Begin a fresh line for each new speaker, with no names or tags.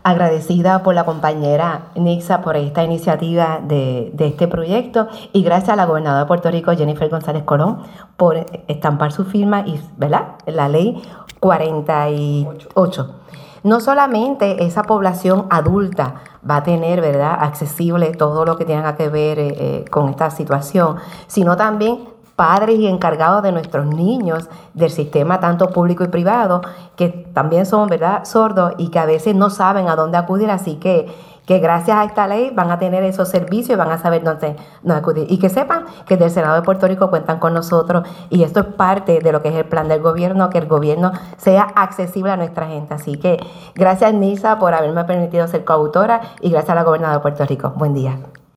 Agradecida por la compañera Nixa por esta iniciativa de este proyecto y gracias a la gobernadora de Puerto Rico, Jennifer González Colón, por estampar su firma y, ¿verdad?, la ley 48. No solamente esa población adulta va a tener, ¿verdad?, accesible todo lo que tenga que ver con esta situación, sino también padres y encargados de nuestros niños del sistema tanto público y privado, que también son, ¿verdad?, sordos y que a veces no saben a dónde acudir, así que gracias a esta ley van a tener esos servicios y van a saber dónde acudir. Y que sepan que del Senado de Puerto Rico cuentan con nosotros y esto es parte de lo que es el plan del gobierno, que el gobierno sea accesible a nuestra gente. Así que gracias, Nisa, por haberme permitido ser coautora y gracias a la gobernadora de Puerto Rico. Buen día.